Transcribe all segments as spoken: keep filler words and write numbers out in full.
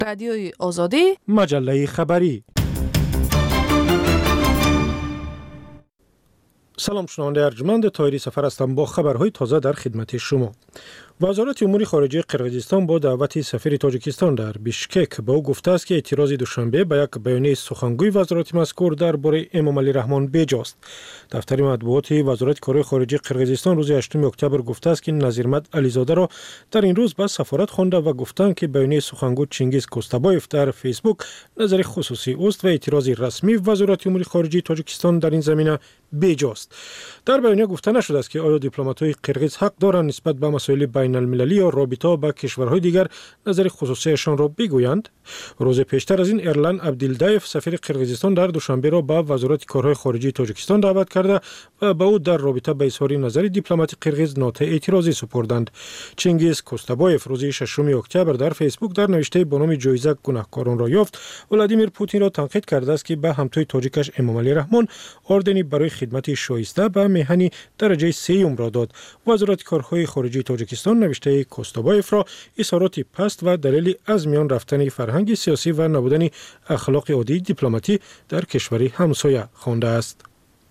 رادیوی آزادی، مجله خبری. سلام شنونده ارجمند، طاهری سفر هستم با خبرهای تازه در خدمت شما. وزارت امور خارجه قرقیزستان با دعوت سفیر تاجیکستان در بیشکک به او گفته است که اعتراض دوشنبه به یک بیانیه سخنگوی وزارت مذکور درباره امام علی رحمان بیجاست. دفتر مطبوعات وزارت کارهای خارجه قرقیزستان روز هشتم اکتبر گفته است که نظیرمد علیزاده را در این روز به سفارت خوانده و گفتند که بیانیه سخنگوی چینگیز کوستابایف در فیسبوک نظر خصوصی است و اعتراض رسمی وزارت امور خارجه تاجیکستان در این زمینه بیجاست. در بیانیه گفته نشده است که آیا دیپلمات‌های قرقیز حق دارند نسبت به مسائل بین المللی یا رابطه با کشورهای دیگر نظر خصوصیشان را بگویند. روز پیشتر از این ارلن عبدالدایف سفیر قرقیزستان در دوشنبه را به وزارت کارهای خارجه تاجیکستان دعوت کرده و به او در رابطه با اظهار نظر دیپلمات قرقیز نوت اعتراضی سپردند. چینگیز کوستابایف روز ششم اکتبر در فیسبوک در نوشته با نام جایزه گناهکاران را یافت ولادیمیر پوتین را تنقید کرده است که به همتای تاجیکش امام علی رحمان اردنی برای خدمت شایسته به میهنی درجه سیوم را داد. وزارت کارهای خارجه تاجیکستان نوشته کوستابایف را اظهارات پست و دلیل از میان رفتن فرهنگ سیاسی و نبودن اخلاق عادی دیپلماتی در کشوری همسایه خوانده است.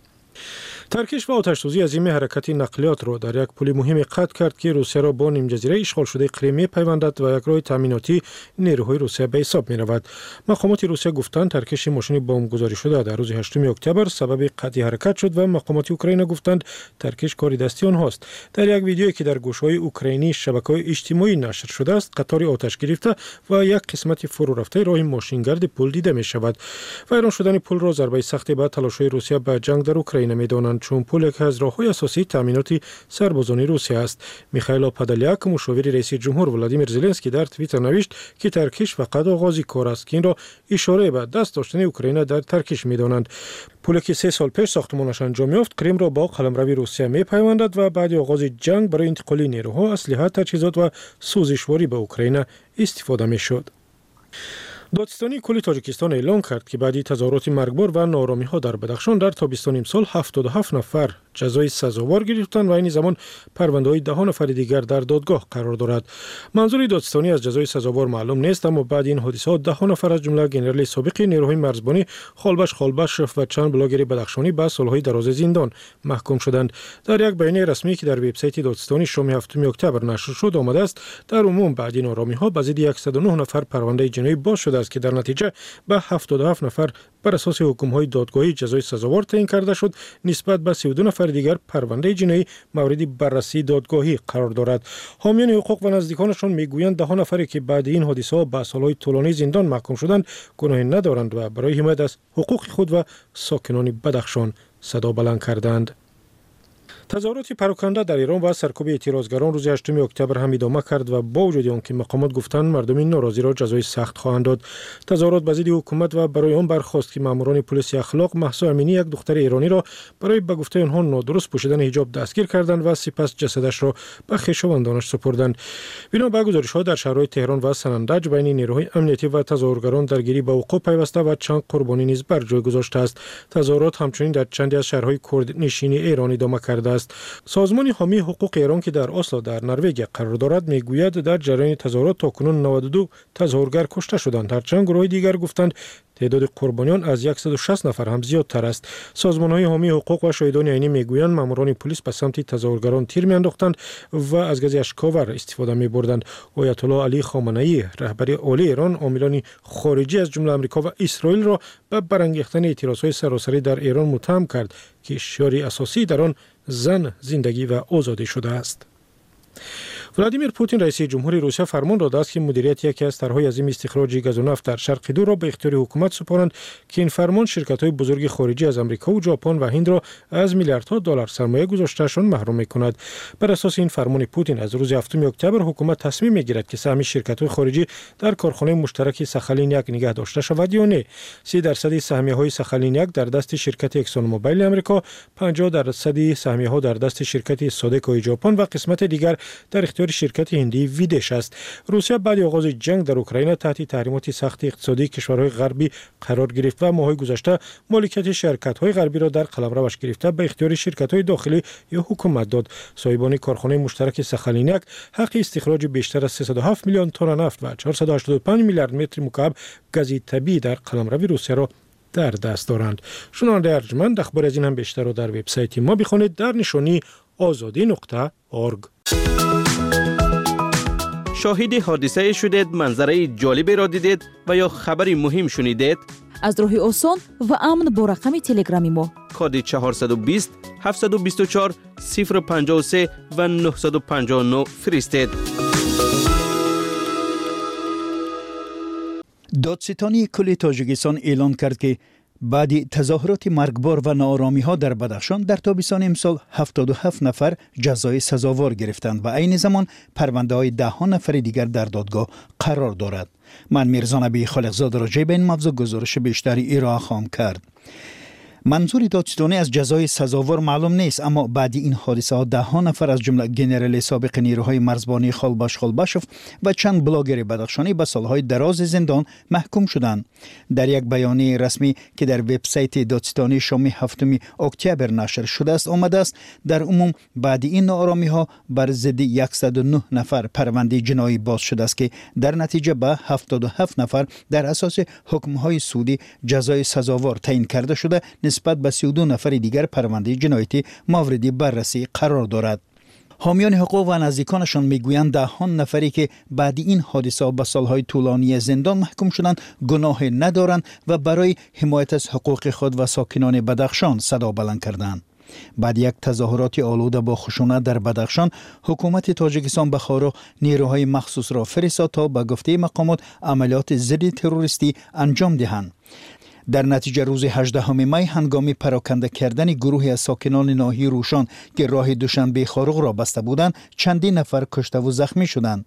ترکش و آتش‌سوزی عظیم حرکت نقلیات را در یک پل مهم قطع کرد که روسیه را با نیم جزیره اشغال شده کریم می‌پیوندد و یک راه تامیناتی نیروهای روسیه به حساب می‌رود. مقامات روسیه گفتند ترکش ماشین بمبگذاری شده در روز هشتم اکتبر سبب قطع حرکت شد و مقامات اوکراین گفتند ترکش کار دستی آنهاست. در یک ویدیویی که در گوشه‌های اوکراینی شبکه‌های اجتماعی نشر شده است، قطار آتش گرفته و یک قسمت فرو رفته راه ماشینگرد پل دیده می‌شود. ویران شدن پل را ضربه سختی به تلاش‌های روسیه به جنگ در اوکراین می‌دانند، چون پل یک از راه‌های اساسی تامینات سربازان روسیه است. میخائیل پادالیاک مشاور رئیس جمهور ولادیمیر زلنسکی در توییتر نوشت که ترکش فقط آغاز کار است که این را اشاره به دست داشتن اوکراین در ترکش می‌دانند. پلی که سه سال پیش ساختمانش انجام یافت کریم را با قلمروی روسیه می‌پیوندد و بعد آغاز جنگ برای انتقال نیروها، اسلحه، تجهیزات و سوزشواری به اوکراین استفاده می‌شد. دادستانی کل تاجیکستان اعلام کرد که بعد از تظاهرات مرگبار و ناآرامی‌ها در بدخشان در تابستان امسال هفتاد و هفت نفر جزای سزاوار گرفتند و این زمان پرونده‌های ده نفر دیگر در دادگاه قرار دارد. منظور دادستانی از جزای سزاوار معلوم نیست، اما بعد این حادثات ده نفر از جمله گنرال سابق نیروهای مرزبانی خالبش خالبشف و چند بلاگر بدخشانی به سالهای دراز زندان محکوم شدند. در یک بیانیه رسمی که در وبسایت دادستانی شام هفتم اکتبر نشر شد آمده است در عموم بعد این ناآرامی‌ها به ضد صد و نه نفر پرونده جنایی باز شده است که در نتیجه به هفتاد و هفت نفر بر اساس حکم‌های دادگاهی جزای سزاوار تعیین کرده شد. نسبت به سی و دو نفر دیگر پرونده جنایی مورد بررسی دادگاهی قرار دارد. حامیان حقوق و نزدیکانشان میگویند ده نفری که بعد این حادثه به سالهای طولانی زندان محکوم شدند گناهی ندارند و برای حمایت از حقوق خود و ساکنان بدخشان صدا بلند کردند. تظاهرات پراکنده در ایران و سرکوب اعتراضگران روز هشتم اکتبر هم ادامه کرد و با وجود آنکه مقامات گفتند مردم ناراضی را جزای سخت خواهند داد. تظاهرات به ضد حکومت و برای آن برخاست که ماموران پلیس اخلاق مهسا امینی یک دختر ایرانی را برای به گفته آنها نادرست پوشیدن حجاب دستگیر کردند و سپس جسدش را به خویشاوندانش سپردند. بنا به گزارش‌ها در شهرهای تهران و سنندج بین نیروهای امنیتی و تظاهرگران درگیری به وقوع پیوسته و چند قربانی نیز بر جای گذاشته است. تظاهرات همچنین در چندی از شهرهای کرد نشین ایران ادامه کرده است. سازمان حامی حقوق ایران که در اسلو در نروژ قرار دارد میگوید در جریان تظاهرات تاکنون نود و دو تظاهرگر کشته شدند. هرچند گروه دیگر گفتند تعداد قربانیان از صد و شصت نفر هم زیادتر است. سازمان‌های حامی حقوق و شاهدان عینی میگویند ماموران پلیس به سمت تظاهرگران تیر میانداختند و از گاز اشک‌آور استفاده می‌بردند. آیت الله علی خامنه‌ای رهبر عالی ایران عاملان خارجی از جمله آمریکا و اسرائیل را به برانگیختن اعتراضهای سراسری در ایران متهم کرد که شعار اساسی در آن زن، زندگی و آزادی شده است. ولادیمیر پوتین رئیس جمهوری روسیه فرمان داده است که مدیریت یکی از طرح‌های عظیم استخراج گاز و نفت در شرق دور را به اختیار حکومت سپارند که این فرمان شرکت‌های بزرگ خارجی از آمریکا و ژاپن و هند را از میلیاردها دلار سرمایه گذاشتهشان محروم می‌کند. بر اساس این فرمان پوتین از روز هفتم اکتبر حکومت تصمیم می‌گیرد که سهم شرکت‌های خارجی در کارخانه مشترک ساخالین یک نگه داشته شود یا نه. سی درصد سهمیه‌های ساخالین یک در دست شرکت اکسون موبایل آمریکا، پنجاه درصد سهمیه‌ها در دست شرکت سودکو ژاپن و قسمت دیگر در اختیار اختیار شرکت هندی ویدش است. روسیه بعد آغاز جنگ در اوکراین تحت تحریمات سخت اقتصادی کشورهای غربی قرار گرفت و ماه‌های گذشته مالکیت شرکت‌های غربی را در قلمروش گرفته به اختیار شرکت‌های داخلی یا حکومت داد. صاحبان کارخانه مشترک سخالینک حق استخراج بیشتر از سیصد و هفت میلیون تن نفت و چهارصد و هشتاد و پنج میلیارد متر مکعب گاز طبیعی در قلمرو روسیه را در دست دارند. شنونده ارجمند اخبار از این هم بیشتر را در وبسایت ما بخوانید در نشانی آزادی نقطه اورگ. شاهد حادثه شدید، منظره جالبی را دیدید و یا خبری مهم شنیدید؟ از راه آسان و امن با رقم تلگرامی ما کد چهارصد و بیست هفتصد و بیست و چهار صفر پنجاه و سه و نهصد و پنجاه و نه فرستید. دادستانی کل تاجیکستان اعلان کرد که بعد تظاهرات مرگبار و ناآرامی ها در بدخشان در تابستان امسال هفتاد و هفت نفر جزای سزاوار گرفتند و عین زمان پرونده های ده ها نفر دیگر در دادگاه قرار دارد. من میرزا نبی خالقزاده راجع به این موضوع گزارش بیشتری ارائه خواهم کرد. منظور دادستانی از جزای سزاوار معلوم نیست، اما بعد این حادثه ها ده ها نفر از جمله گنرال سابق نیروهای مرزبانی خالباش خالباشف و چند بلاگر بدخشانی به سالهای دراز زندان محکوم شدند. در یک بیانیه رسمی که در وبسایت دادستانی شام هفتم اکتبر نشر شده است آمده است در عموم بعد این ناآرامی ها بر ضد صد و نه نفر پرونده جنایی باز شده است که در نتیجه به هفتاد و هفت نفر در اساس حکم های سودی جزای سزاوار تعیین کرده شده، نسبت به سی و دو نفر دیگر پرونده جنایتی مورد بررسی قرار دارد. حامیان حقوق و نزدیکانشان میگویند ده ها نفری که بعد این حادثه به سالهای طولانی زندان محکوم شدند گناه ندارند و برای حمایت از حقوق خود و ساکنان بدخشان صدا بلند کردند. بعد یک تظاهرات آلوده با خشونت در بدخشان، حکومت تاجیکستان به خارا نیروهای مخصوص را فرستاد تا به گفته مقامات عملیات ضد تروریستی انجام دهند. در نتیجه روز هجدهم می هنگام پراکنده کردن گروهی از ساکنان ناحیه روشان که راه دوشنبه خارق را بسته بودند، چندین نفر کشته و زخمی شدند.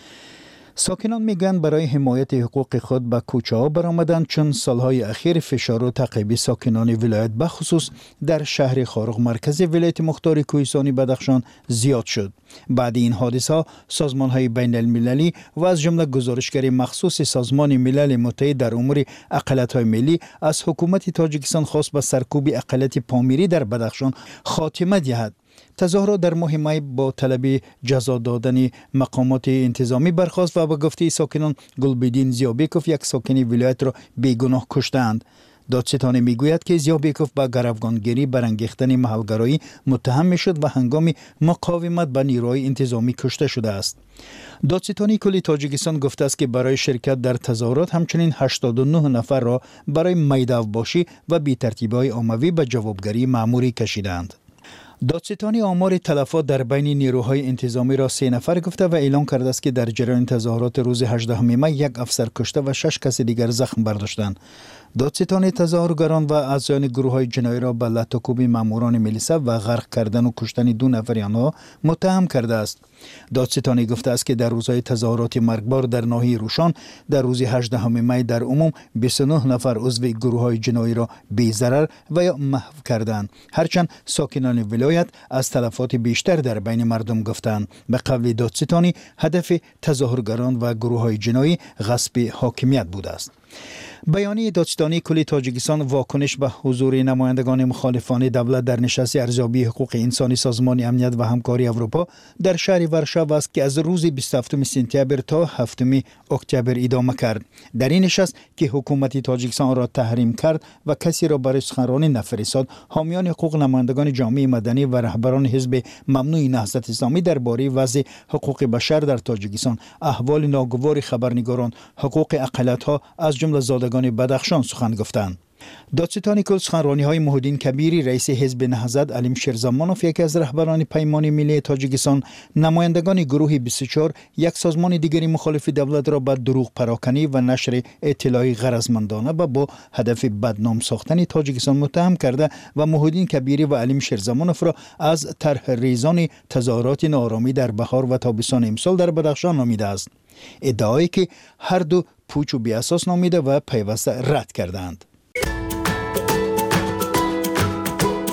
ساکنان میگن برای حمایت حقوق خود به کوچه ها برآمدند، چون سالهای اخیر فشار و تعقیب ساکنان ولایت به خصوص در شهر خارق مرکز ولایت مختار کوهستانی بدخشان زیاد شد. بعد این حادثه ها سازمان های بین المللی و از جمله گزارشگر مخصوص سازمان ملل متحد در امور اقلیت های ملی از حکومت تاجیکستان خواست به سرکوب اقلیت پامیری در بدخشان خاتمه دهد. تظاهرات در ماه می با طلب جزا دادن مقامات انتظامی برخاست و به گفته ساکنان گلبدین زیابیکوف یک ساکن ولایت را بیگناه کشتند. دادستانی میگوید که زیابیکوف با گروگانگیری برانگیختن محلگرایی متهم میشد و هنگام مقاومت به نیروهای انتظامی کشته شده است. دادستانی کل تاجیکستان گفته است که برای شرکت در تظاهرات همچنین هشتاد و نه نفر را برای میدان‌باشی و بی‌ترتیبی‌های عمومی به جوابگری مأموری کشیدند. دادستانی آمار تلفات در بین نیروهای انتظامی را سه نفر گفته و اعلام کرده است که در جریان تظاهرات روز هجدهم می یک افسر کشته و شش کس دیگر زخم برداشتند. دادستانی تظاهرگران و اعضایان گروه‌های جنایی را به لطاکوب ماموران ملیسه و غرق کردن و کشتن دو نفر آنها متهم کرده است. دادستانی گفته است که در روزهای تظاهرات مرگبار در ناحیه روشان در روز هجدهم می در عموم بیست و نه نفر عضو گروه‌های جنایی را بی‌ضرر و یا محو کردند، هرچند ساکنان ولایت از تلفات بیشتر در بین مردم گفتند. به قول دادستانی هدف تظاهرگران و گروه‌های جنایی غصب حاکمیت بوده است. بیانیه دادستانی کل تاجیکستان واکنش به حضور نمایندگان مخالفان دولت در نشست ارزیابی حقوق انسانی سازمان امنیت و همکاری اروپا در شهر ورشو است که از روز بیست و هفتم سپتامبر تا هفتم اکتبر ادامه کرد. در این نشست که حکومت تاجیکستان را تحریم کرد و کسی را برای سخنرانی نفرستاد، حامیان حقوق، نمایندگان جامعه مدنی و رهبران حزب ممنوع نهضت اسلامی درباره وضع حقوق بشر در تاجیکستان، احوال ناگوار خبرنگاران، حقوق اقلیت‌ها از جمله زادگان بدخشان سخن گفتند. دادستانی کل سخنرانی‌های محیدین کبیری، رئیس حزب نهضت، علیم شیرزمانوف، یکی از رهبران پیمان ملی تاجیکستان، نمایندگان گروه بیست و چهار، یک سازمان دیگری مخالف دولت را به دروغ پراکنی و نشر اطلاعی غرضمندانه و با هدف بدنام ساختن تاجیکستان متهم کرده و محیدین کبیری و علیم شیرزمانوف را از طرح ریزان تظاهرات ناآرامی در بهار و تابستان امسال در بدخشان نامیده است. ادعایی که هر دو پوچ و بی اساس نامیده و پیوسته رد کردند.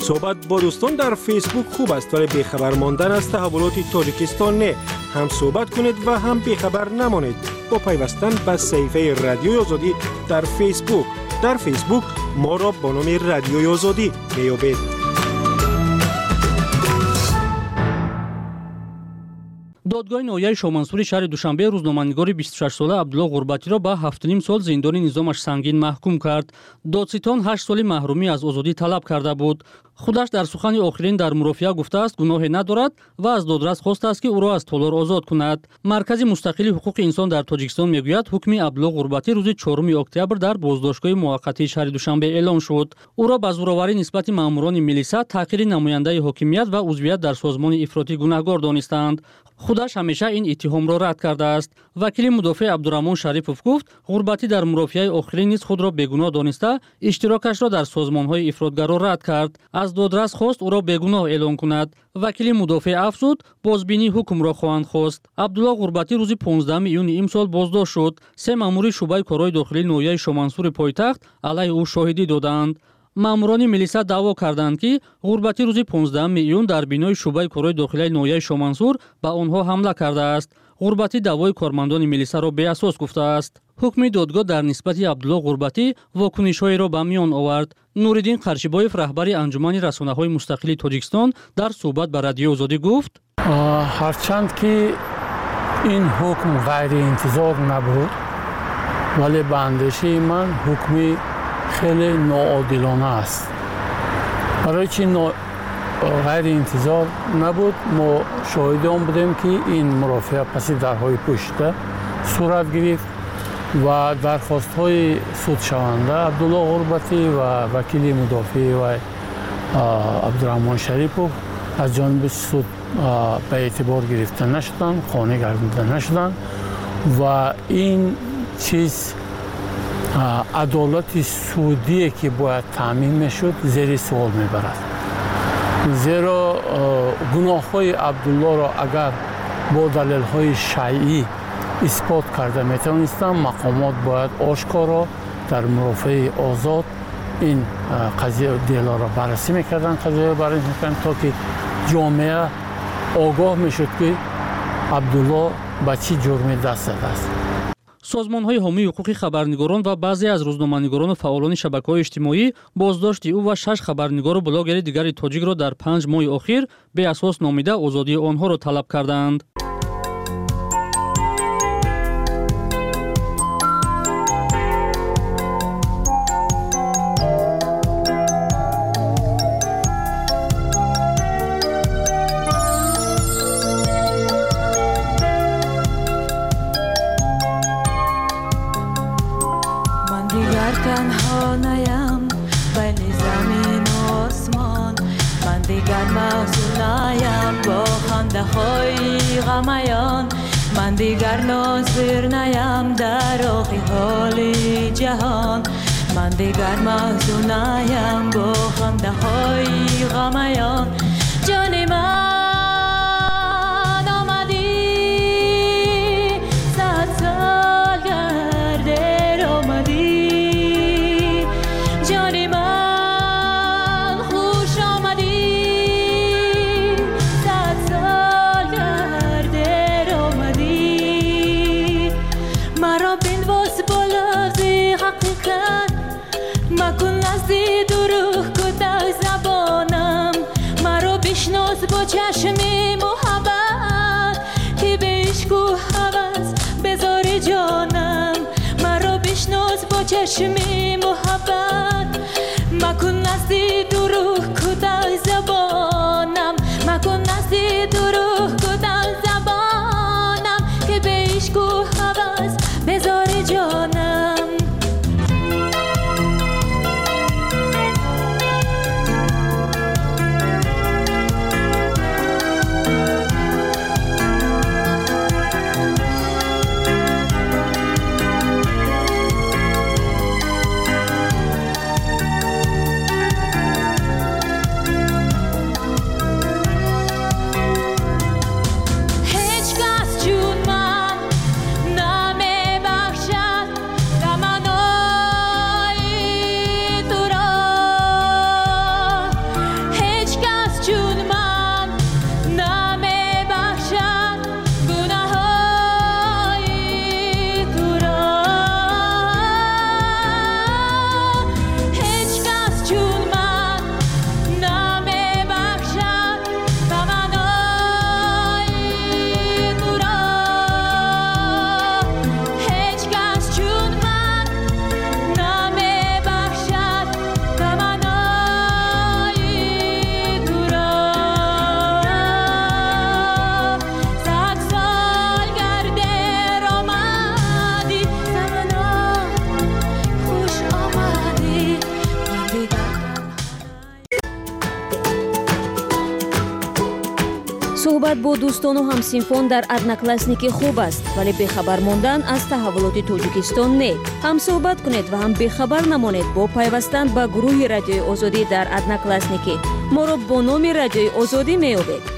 صحبت با دوستان در فیسبوک خوب است ولی بیخبر ماندن از تحولات تاجیکستان نه. هم صحبت کنید و هم بیخبر نمانید با پیوستن به صفحه رادیوی آزادی در فیسبوک. در فیسبوک ما را با نام رادیوی آزادی میابید. دادگاه ناحیه شامنصور شهر دوشنبه روزنامه‌نگار بیست و شش ساله عبدالله غربتی را به هفت و نیم سال زندان نظامش سنگین محکوم کرد. دادستان هشت سال محرومی از آزادی طلب کرده بود. خودش در سخن آخرین در مرافعه گفته است گناهی ندارد و از دادرس خواسته است که او را از تالار آزاد کند. مرکز مستقل حقوق انسان در تاجیکستان میگوید حکم عبدالله غربتی روز چهارم اکتبر در بازداشتگاه موقتی شهر دوشنبه اعلام شد. او را به زورآوری نسبت ماموران ملیسا، تحقیر نماینده حاکمیت و عضویت در سازمان افراطی گناهکار دانستند. خودش همیشه این اتهام را رد کرده است. وکیل مدافع عبدالرحمن شریفوف گفت غربتی در مرافعه آخرین نیز خود را بیگناه دانسته اشتراکش را در سازمان‌های افراطگرا رد کرد. از دادرس خواست او را بیگناه اعلام کند. وکیل مدافع افزود بازبینی حکم را خواهند خواست. عبدالله غربتی روز پانزدهم ایون امسال بازداشت شد. سه مامور شعبه کارهای داخلی ناحیه شامنصور پایتخت علیه او شاهدی دادند. ماموران ملیسا دعوا کردند که غربتی روز پانزدهم ایون در بینای شعبه کارهای داخلی ناحیه شامنصور به آنها حمله کرده است. غربتی دعوای کارمندان ملیسا را بی اساس گفته است. حکم دادگاه در نسبت عبدالله غربتی واکنش‌های را به میان آورد. نوریدین قرچیبایف رهبر انجمن رسانه‌های مستقل تاجیکستان در صحبت با رادیو آزادی گفت هرچند که این حکم غیر انتظار نبود ولی به اندیشه من حکمی خیلی ناعادلانه است. برای چی نا... غیر انتظار نبود؟ ما شاهدان بودیم که این مرافعه پس درهای پشته صورت گرفت و درخواست های سود شونده عبدالله غربتی و وکیل مدافع و عبدالرحمن شریفوف از جانب سود به اعتبار گرفته نشدن، خانه گردیده نشدن و این چیز عدالت سودی که باید تامین میشد زیر سوال میبرد. زیرا گناه های عبدالله را اگر با دلیل های شیعی اثبات کرده میتونستن مقامات باید آشکارا در مرافعه آزاد این قضیه دیلا را بررسی میکردن، قضیه را بررسی میکردن تا که جامعه آگاه میشد که عبدالله به چی جرمی دست زده است. سازمان‌های حامی حقوق خبرنگاران و بعضی از روزنامه‌نگاران و فعالان شبکه‌های اجتماعی بازداشت او و شش خبرنگار و بلاگر دیگر تاجیک را در پنج ماه اخیر به اساس نامیده آزادی آنها را طلب کردند. تنها نیم بین زمین و آسمان، من دیگر محزون نیم با خنده های غمیان، من دیگر ناظر نیم در آخی حال جهان، من دیگر محزون نیم با خنده های غمیان. جان من آمدی صد سال گرده آمدی، جان من خوش آمدی صد سال گرده آمدی. مرا بنواز با لفظ حقیقت، مکن نزدی دروغ کده زبانم، مرا بشناس با چشم محبت که به عشق و هوس بذار جانم، مرا بشناس با چشم محبت، مکن نزدی دروغ کده زبانم، مکن نزدی دروغ کده زبانم که به عشق و هوس بذار جانم. صحبت با دوستان و همسینفان در ادناکلاسنیکی خوب است، ولی بخبر ماندن از تحولات تاجیکستان نه. هم صحبت کنید و هم بخبر نمانید با پیوستن به گروه رادیوی آزادی در ادناکلاسنیکی. ما را با نام رادیوی آزادی می‌یابید.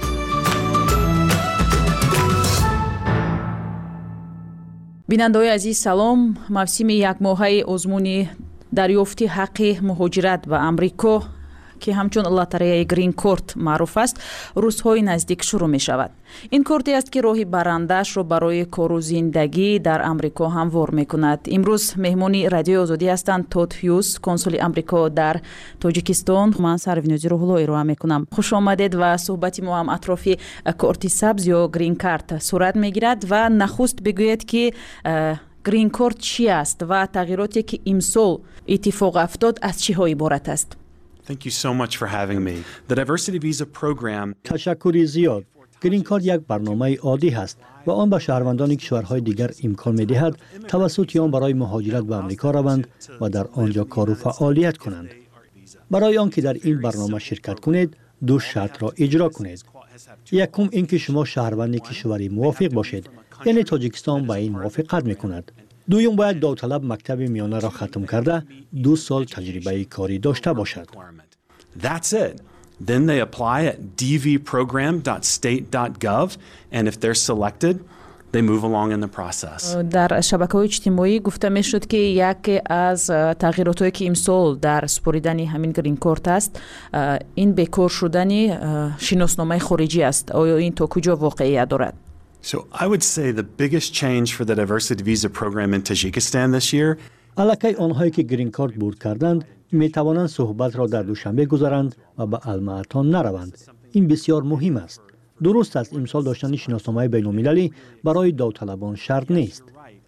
بیننده‌های عزیز سلام. موسم یک ماهه آزمون دریافتی حق مهاجرت به امریکا که همچون لاتاری گرین کارت معروف است روزهای نزدیک شروع می شود. این کارتی است که راهی برندش را برای کار و زندگی در امریکا هموار می کند. امروز مهمانی رادیو آزادی هستند تود هیوز، کنسول امریکا در تاجیکستان. من سروینوزی روح‌الله ارائه می کنم. خوش آمدید و صحبت ما هم اطراف کارت سبز یا گرین کارت صورت می گیرد و نخست بگوید که گرین کارت چی است و تغییراتی که امسال اتفاق افتاد از چی ها عبارت است. Thank you so much for having me. The Diversity Visa Program. تشکری زیاد. گرین کارت یک برنامه عادی است و آن به شهروندان کشورهای دیگر امکان می‌دهد توسط آن برای مهاجرت به آمریکا روند و در آنجا کار و فعالیت کنند. برای آنکه در این برنامه شرکت کنید، دو شرط را اجرا کنید. یکم اینکه شما شهروند کشوری موافق باشید، یعنی تاجیکستان با این موافقت می‌کند. دویم باید داوطلب مکتب میانه را ختم کرده دو سال تجربه کاری داشته باشد. That's it. Then they apply at d v program dot state dot gov and if they're selected, they move along in the process. در شبکه‌های اجتماعی گفته می‌شد که یکی از تغییراتی که امسال در سپردن همین گرین کارت است، این بکار شدن شناسنامه خارجی است. آیا این تا کجا واقعیت دارد؟ So I would say the biggest change for the Diversity Visa Program in Tajikistan this year. الکی آنهایی که گرین کارت برد کردند می توانند صحبت را در دوشنبه گذارند و به المعتان نروند. این بسیار مهم است. درست است امسال داشتن شناسنامه بین‌المللی برای داوطلبان شرط نیست.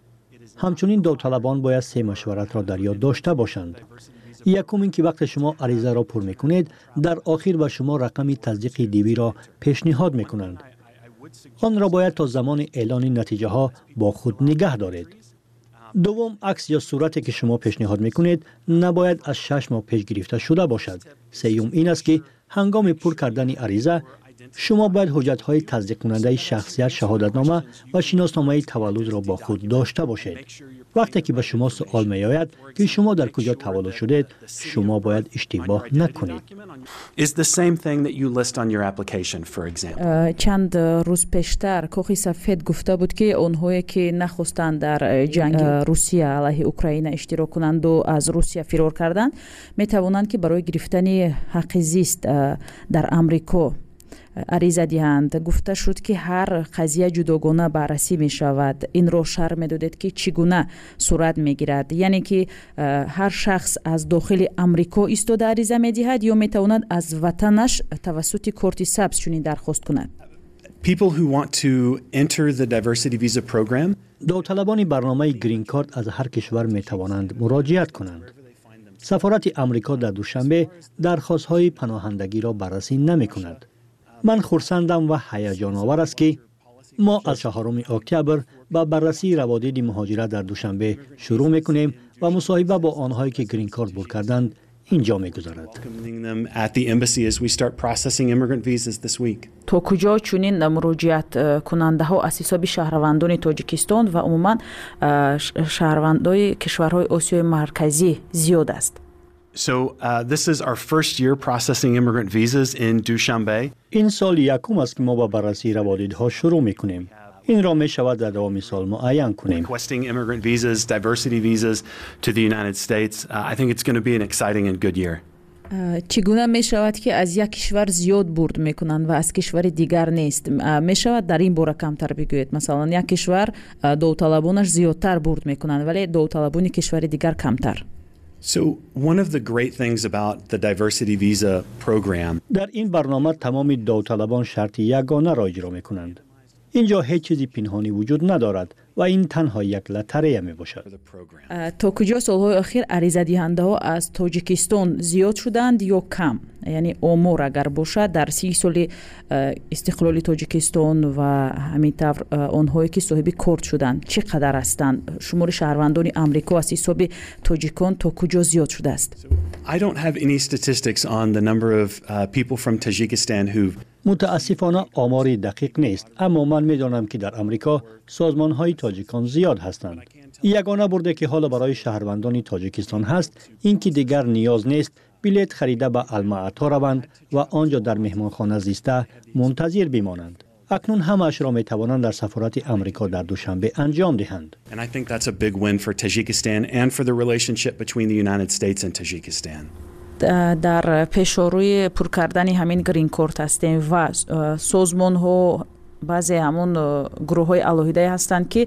همچنین داوطلبان باید سه مشورت را در یاد داشته باشند. یکم این که وقت شما عریضه را پر می‌کنید، در آخر به شما رقم تصدیق دیوی را پیشنهاد می‌کنند. آن را باید تا زمان اعلان نتیجه ها با خود نگه دارید. دوم، عکس یا صورتی که شما پیشنهاد میکنید نباید از شش ماه پیش گرفته شده باشد. سوم این است که هنگام پر کردن عریضه شما باید حجت‌های تصدیق کننده شخصیت، شهادتنامه و شناسنامه تولد را با خود داشته باشید. وقتی که به شما سوال می‌آید که شما در کجا تولد شدید، شما باید اشتباه نکنید. Is the same thing that you list on your application, for example. چند روز پیشتر کاخ سفید گفته بود که آنهایی که نخواستند در جنگ روسیه علیه اوکراین اشتراک کنند و از روسیه فرار کردند، می توانند که برای گرفتن حق زیست در امریکا عریضه دهند. گفته شد که هر قضیه جداگانه بررسی می شود. این را شرح می دادید که چگونه صورت می گیرد، یعنی که هر شخص از داخل امریکا ایستاده عریضه می دهد یا می تواند از وطنش توسط کارت سبز چنین درخواست کند. People who want to enter the Diversity Visa Program. داوطلبان برنامه گرین کارت از هر کشور می توانند مراجعت کنند. سفارت امریکا در دوشنبه درخواست‌های پناهندگی را بررسی نمی کند. من خرسندم و هیجان آور است که ما از چهارم اکتبر با بررسی روابط مهاجرت در دوشنبه شروع می‌کنیم و مصاحبه با آنهایی که گرین کارت برد کردند اینجا می‌گذرد. تا کجا چنین مراجعت کننده ها از حساب شهروندان تاجیکستان و عموما شهروندان کشورهای آسیای مرکزی زیاد است؟ So uh, this is our first year processing immigrant visas in Dushanbe. این سال یکم است که ما با بررسی روابط ها شروع می‌کنیم. این را می شود در دوام سال معین کنیم. Requesting immigrant visas, diversity visas to the United States. Uh, I think it's going to be an exciting and good year. چگونه می شود که از یک کشور زیاد برد میکنند و از کشور دیگر نیست؟ می شود در این باره کمتر بگویید؟ مثلا یک کشور داوطلبانش زیادتر برد میکنند ولی داوطلبان کشور دیگر کمتر. So one of the great things about the Diversity Visa Program. در این برنامه تمام داوطلبان شرط یگانه را اجرا میکنند. اینجا هیچ چیزی پنهانی وجود ندارد و این تنها یک لتریه می باشد. تا کجا سالهای اخیر عریضه دهنده ها از تاجیکستان زیاد شدند یا کم؟ یعنی آمار اگر باشد در سی سال استقلال تاجیکستان و همینطور آنهایی که صاحب کارت شدند چقدر هستند؟ شمار شهروندان امریکا از حساب تاجیکان تا کجا زیاد شده است؟ I don't have any statistics on the number of uh, people from Tajikistan who've متاسفانه آماری دقیق نیست، اما من می‌دانم که در آمریکا سازمان‌های تاجیکان زیاد هستند. یگانه برده که حالا برای شهروندان تاجیکستان هست اینکه دیگر نیاز نیست بلیط خریده به المعاتا روند و آنجا در مهمانخانه زیسته منتظر بمانند. اکنون همه‌اش را می‌توانند در سفارت آمریکا در دوشنبه انجام دهند. And I think that's a big win for Tajikistan and for the relationship between the United States and Tajikistan. در پیشروی پر کردن همین گرین کارت هستیم و سازمان ها بعضی همون گروه های الهیده هستند که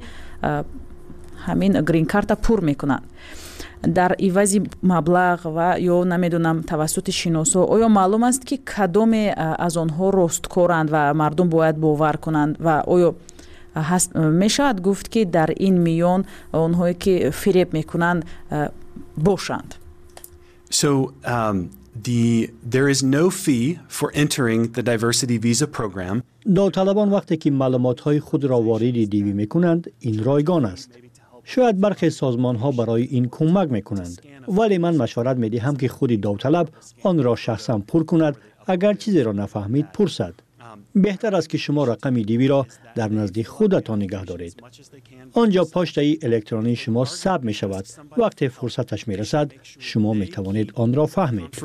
همین گرین کارت پر میکنند. در عوض مبلغ و یا نمیدونم توسط شناسا آیا معلوم است که کدام از آنها راستکارند و مردم باید باور کنند و آیا میشود گفت که در این میان آنهایی که فریب میکنند باشند؟ So um, the there is no fee for entering the diversity visa program. داوطلبان وقتی که معلومات‌های خود را وارد دیوی می‌کنند این رایگان است. شاید برخی سازمان‌ها برای این کمک می‌کنند، ولی من مشورت می‌دهم که خود داوطلب آن را شخصاً پر کند. اگر چیزی را نفهمید پرسد. بهتر است که شما رقم دیوی را در نزد خودتان نگه دارید. آنجا پاشته الکترونی شما ثبت می شود. وقتی فرصتش می رسد شما می توانید آن را فهمید.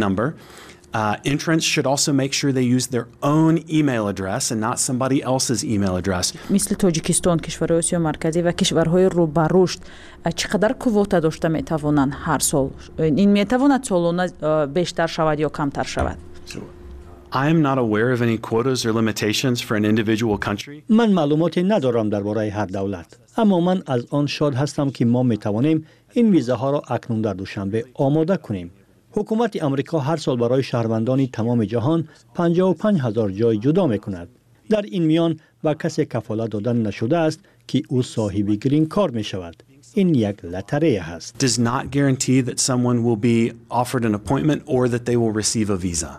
Uh, entrants should also make sure they use their own email address and not somebody else's email address. مثل تاجیکستان، کشورهای آسیا مرکزی و کشورهای رو به رشد چقدر کواتا داشته می توانند هر سال؟ این می تواند سالانه بیشتر شود یا کمتر شود؟ I am not aware of any quotas or limitations for an individual country. من معلوماتی ندارم درباره هر دولت، اما من از آن شاد هستم که ما می توانیم این ویزاها را اکنون در دوشنبه آماده کنیم. حکومت آمریکا هر سال برای شهروندان تمام جهان پنجاه و پنج هزار جای جدا می کند. در این میان با کسی کفالت دادن نشده است که او صاحب گرین کارت می شود. این یک لتریه هست. Does not guarantee that someone will be offered an appointment or that they will receive a visa.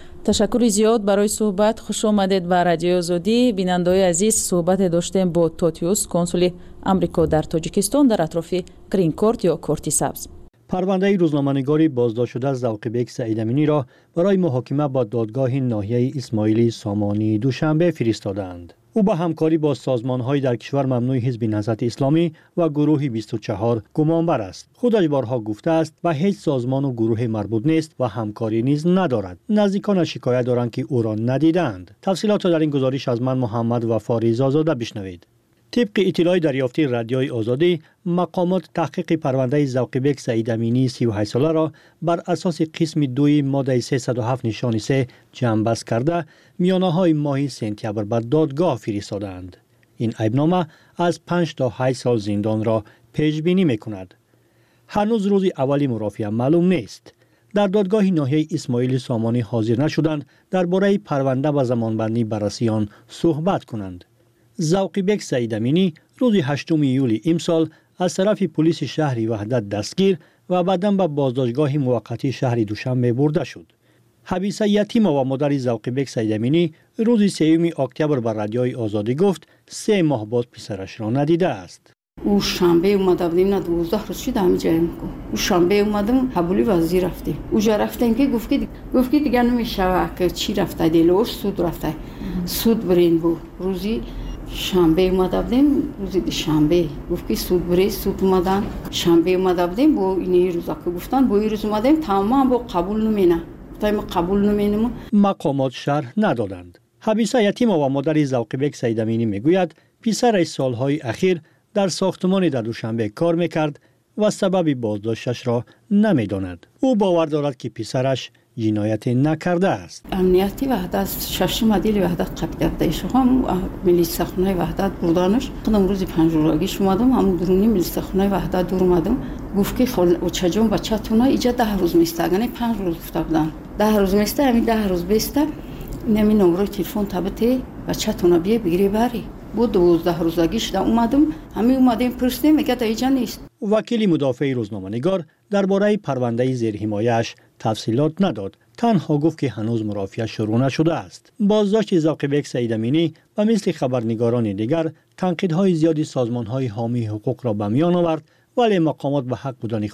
تشکر زیاد برای صحبت. خوش آمدید به رادیو آزادی. بینندگان عزیز، صحبت داشتیم با توتیوس، کنسول آمریکا در تاجیکستان در اطراف گرین کارت یا کارت سبز. پرونده روزنامه‌نگاری بازداشت شده ذوقی‌بک سعید امینی را برای محاکمه با دادگاه ناحیه اسماعیلی سامانی دوشنبه فرستادند. او با همکاری با سازمان‌های در کشور ممنوع حزب نهضت اسلامی و گروه بیست و چهار گمانبر است. خودش بارها گفته است و هیچ سازمان و گروه مربوط نیست و همکاری نیز ندارد. نزدیکانش شکایت دارند که او را ندیدند. تفصیلات در این گزارش از من محمد وفاری زازاده بشنوید. طبق اطلاع دریافتی رادیوی آزادی، مقامات تحقیق پرونده ذوقی‌بک سعید امینی سی و هشت ساله را بر اساس قسم دوی ماده سیصد و هفت نشان سه جنببست کرده میانه‌های ماه سپتامبر بر دادگاه فرستادند. این عیبنامه از پنج تا هشت سال زندان را پیش بینی می‌کند. هنوز روز اولی مرافعه معلوم نیست. در دادگاه ناحیه اسماعیلی سامانی حاضر نشدند درباره پرونده و زمانبندی بررسی آن صحبت کنند. ذوقی‌بک سعید امینی روز هشتم ایولی امسال از طرف پلیس شهر وحدت دستگیر و بعداً به بازداشتگاه موقتی شهر دوشنبه برده شد. حبیسه یتیم و مادر ذوقی‌بک سعید امینی روز سوم اکتبر بر رادیوی آزادی گفت سه ماه بعد پسرش را ندیده است. او شنبه اومده بودیم، نه دوازده روز شد همه جای میگو. او شنبه اومدم حبولی وزیر رفتیم. اوجا رفتیم که گفت که گفت که دیگه نمیشه که چی رفته دیلوش سود رفته. سود برین بود. روزی شنبه اومده بودیم، روز شنبه گفت که سود بری سود اومدن. شنبه اومده بودیم با این روزا که گفتن با این روز اومدیم تمام با قبول نمینه. گفتیم قبول نمینم. مقامات شرح ندادند. حبیسه یتیم و مادر ذوقی‌بک سعید امینی میگوید پسرش سالهای اخیر در ساختمانی در دوشنبه کار میکرد و سبب بازداشتش را نمیداند. او باور دارد که پسرش جنایت نکرده است. امنیتی وحدت ششم عدیل وحدت قبیلت دایش هم ملی سخنای وحدت بردانش. خودم روز پنجروزگیش اومدم، همون درونی ملی سخنای وحدت دور اومدم. گفت که خل و چجون بچه‌تون اینجا ده روز میسته، یعنی پنج روز گفته بودن. ده روز میسته، همین ده روز بیسته. نمی نمره تلفن تبته بچه‌تون بیه بگیری بری. بود دوازده روزگیش دا اومدم، همین اومدیم پرسیدیم میگه تا اینجا نیست. وکیل مدافع روزنامه‌نگار درباره پرونده زیر حمایه‌اش تفصیلات نداد. تنها گفت که هنوز مرافعه شروع نشده است. بازداشت ذوقی‌بک سعید امینی و مثل خبرنگاران دیگر تنقیدهای زیادی سازمان‌های حامی حقوق را به میان آورد، ولی مقامات به حق بودن خود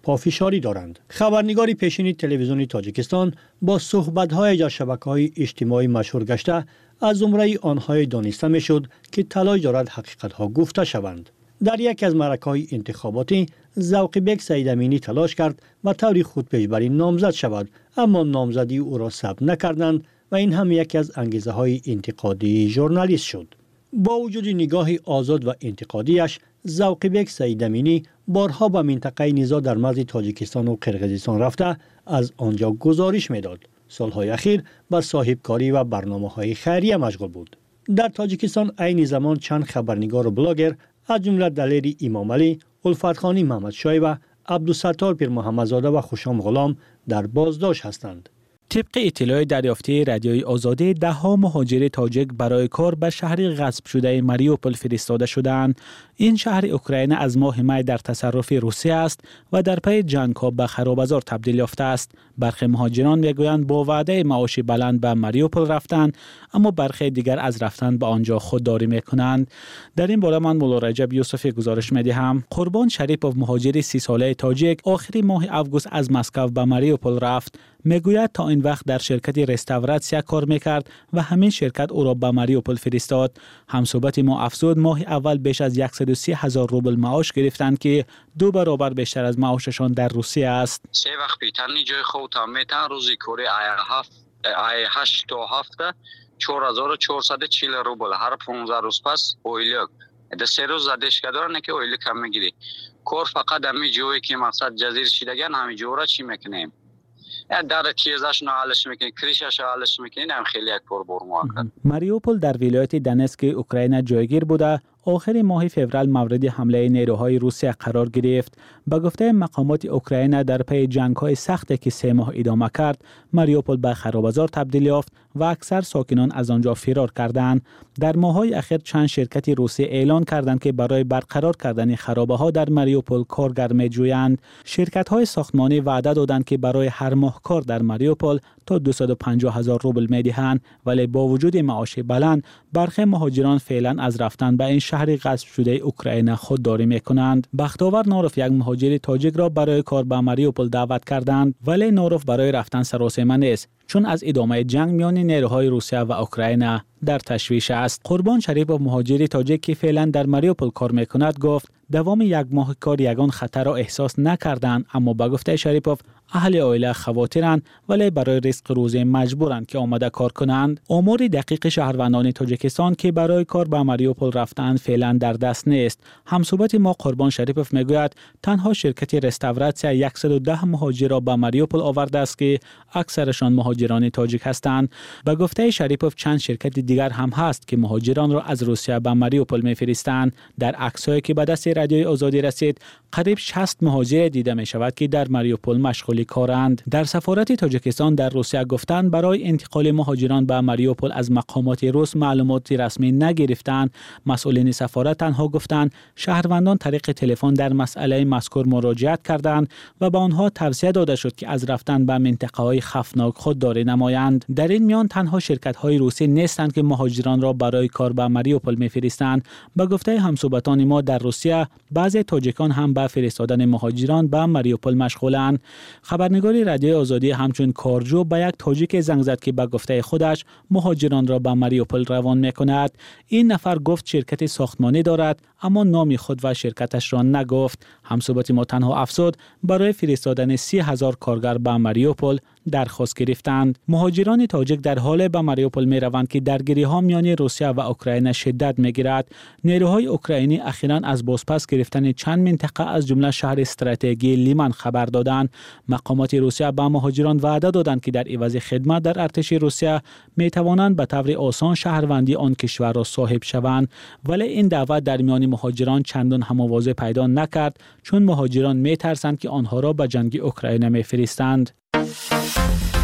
پافشاری دارند. خبرنگار پیشین تلویزیون تاجیکستان با صحبت‌های در شبکه‌های اجتماعی مشهور گشته از زمره آنهای دانسته می‌شد که تلاش دارد حقیقت‌ها گفته شوند. در یک از معرکه‌های انتخاباتی ذوق‌بک سیدامینی تلاش کرد و طوری خودپیشبری نامزد شود، اما نامزدی او را ثبت نکردند و این هم یکی از انگیزه‌های انتقادی ژورنالیست شد. با وجود نگاه آزاد و انتقادیش، ذوق‌بک سیدامینی بارها به منطقه نزاع در مرز تاجیکستان و قرقیزستان رفته از آنجا گزارش می‌داد. سالهای اخیر به صاحبکاری و برنامه‌های خیریه مشغول بود. در تاجیکستان عین زمان چند خبرنگار و بلاگر از جمله دلیر امام علی، الفتخانی محمد شای و عبدالستار پیر محمدزاده و خوشام غلام در بازداشت هستند. طبق اطلاع دریافتی رادیوی آزادی، ده ها مهاجر تاجیک برای کار به شهر غصب شده ماریوپول فرستاده شدند. این شهر اوکراین از ماه می در تصرف روسیه است و در پی جنگ‌ها به خراب‌بازار تبدیل یافته است. برخی مهاجران میگویند با وعده معاش بلند به ماریوپول رفتند، اما برخی دیگر از رفتن به آنجا خودداری میکنند. در این باره من مولا رجب یوسفی گزارش میدهم. قربان شریپوف، مهاجر سی ساله تاجیک، آخر ماه اوگوست از مسکو به ماریوپول رفت. میگوید تا این وقت در شرکت رستوراسیون کار میکرد و همین شرکت او را به ماریوپول فرستاد. همصحبت ما افزود ماه اول بیش از صد و سی هزار روبل معاش گرفتند که دو برابر بیشتر از معاششان در روسیه است. سه وقت پیترنی جای خود هم میتن روزی کوری آی هفت آی هشت تا هفته چهار هزار و چهارصد و چهل روبل هر پانزده روز پس اویلیک ده سه روز زدش کدارن که اویلیک هم میگیری. کار فقط همی جایی که مقصد جزیر شیدگن همی جورا چی میکنیم؟ در تیزش نهالش میکنی، کریشش نهالش میکنی، هم خیلی یک پر برمو. ماریوپول در ولایت دنسک اوکراین جایگیر بوده. آخر ماه فوریه مورد حمله نیروهای روسیه قرار گرفت. به گفته مقامات اوکراین در پی جنگ‌های سختی که سه ماه ادامه کرد، ماریوپول به خراب‌بازار تبدیل یافت و اکثر ساکنان از آنجا فرار کردند. در ماه‌های اخیر چند شرکت روسی اعلان کردند که برای برقرار کردن خرابه‌ها در ماریوپول کارگر می‌جویند. شرکت‌های ساختمانی وعده دادند که برای هر ماه کار در ماریوپول تا دویست و پنجاه هزار روبل می‌دهند، ولی با وجود معاش بلند، برخی مهاجران فعلا از رفتن به این شهر غصب شده اوکراین خودداری می‌کنند. بختاور نوروف یک مهاجر تاجیک را برای کار به ماریوپول دعوت کردند، ولی نوروف برای رفتن سراسیمه نیست، چون از ادامه جنگ میان نیروهای روسیه و اوکراین در تشویش است. قربان شریپوف، مهاجر تاجیک که فعلا در ماریوپول کار میکند، گفت دوام یک ماه کار یگان خطر را احساس نکردند، اما به گفته شریپوف اهل عائله خواترند ولی برای رزق روزی مجبورند که آمده کار کنند. آمار دقیق شهروندان تاجیکستان که برای کار به ماریوپول رفتند فعلا در دست نیست. همصحبت ما قربان شریپوف میگوید تنها شرکت رستوراسیون صد و ده مهاجر را به ماریوپول آورده است که اکثرشان مهاجران تاجیک هستند. به گفته شریپوف چند شرکت دیگر هم هست که مهاجران را از روسیه به ماریوپول میفرستند. در عکس‌هایی که به دست رادیوی آزادی رسید، قریب شصت مهاجر دیده می شود که در ماریوپول مشغول کارند. در سفارت تاجیکستان در روسیه گفتند برای انتقال مهاجران به ماریوپول از مقامات روس معلومات رسمی نگرفتند. مسئولین سفارت تنها گفتند شهروندان طریق تلفن در مسئله مذکور مراجعت کردند و به آنها توصیه داده شد که از رفتن به منطقه‌های خطرناک خودداری نمایند. در این میان تنها شرکت‌های روسی نیستند که مهاجران را برای کار به ماریوپول می‌فرستند. به گفته همصحبتان ما در روسیه، بعضی تاجیکان هم به فرستادن مهاجران به ماریوپول مشغولند. خبرنگار رادیوی آزادی همچون کارجو به یک تاجیک زنگ زد که به گفته خودش مهاجران را به ماریوپول روان می‌کند. این نفر گفت شرکت ساختمانی دارد، اما نام خود و شرکتش را نگفت. همصحبت ما تنها افزود برای فرستادن سی هزار کارگر به ماریوپول درخواست گرفتند. مهاجران تاجیک در حال به ماریوپول می روند که درگیری‌ها میان روسیه و اوکراین شدت می‌گیرد. نیروهای اوکراینی اخیراً از بازپس گرفتن چند منطقه از جمله شهر استراتژی لیمان خبر دادند. مقامات روسیه به مهاجران وعده دادند که در عوض خدمت در ارتش روسیه می توانند به طور آسان شهروندی آن کشور را صاحب شوند، ولی این دعوت در میان مهاجران چندان هم‌آوازی پیدا نکرد، چون مهاجران می ترسند که آنها را به جنگ اوکراین می‌فرستند.